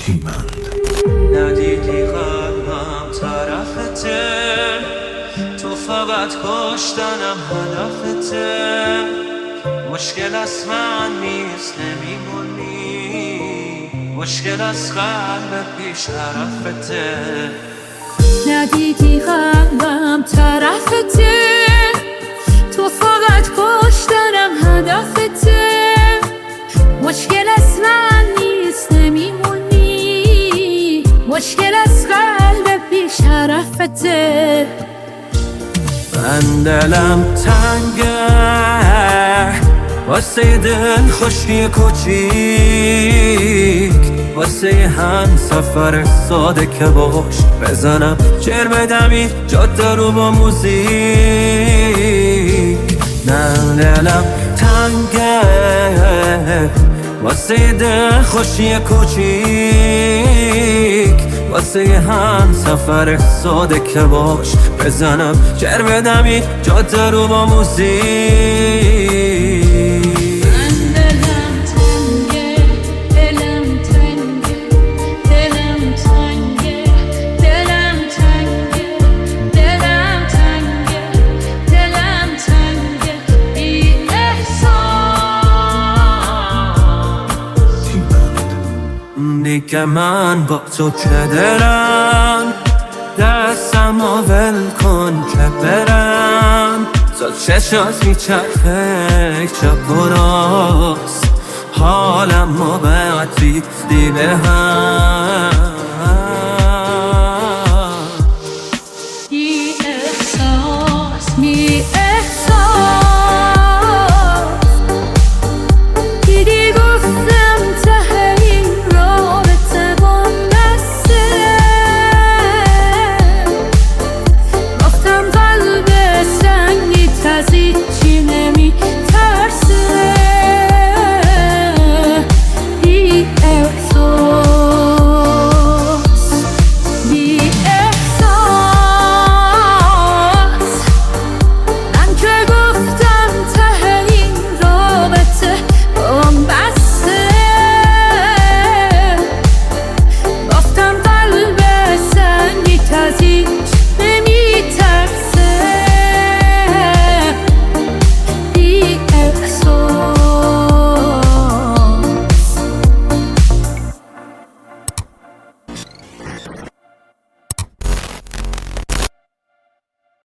ندیدی قلبم طرفته، تو فقط کشتنم هدفته. مشکل از من نیست نمیمونی، مشکل از قلب پیش طرفته. ندیدی قلبم طرفته، تو فقط کشتنم هدفته. مشکل از من نیست نمیمونی، مشکل از قلب بی شرفته. من دلم تنگه واسه دل خوشی کوچیک، واسه هم سفر ساده که باش بزنم چر بدمی جاده رو با موزیک. من دلم تنگه واسه دل خوشی کوچیک، واسه هم سفر ساده که باش بزنم چر بدمی جاده رو با موزیک. دیگه من با تو چه دارم، دستم ول کن که برم. تو چشات میچرخه چپ و راست، حالم ما بعد ریختی به هم.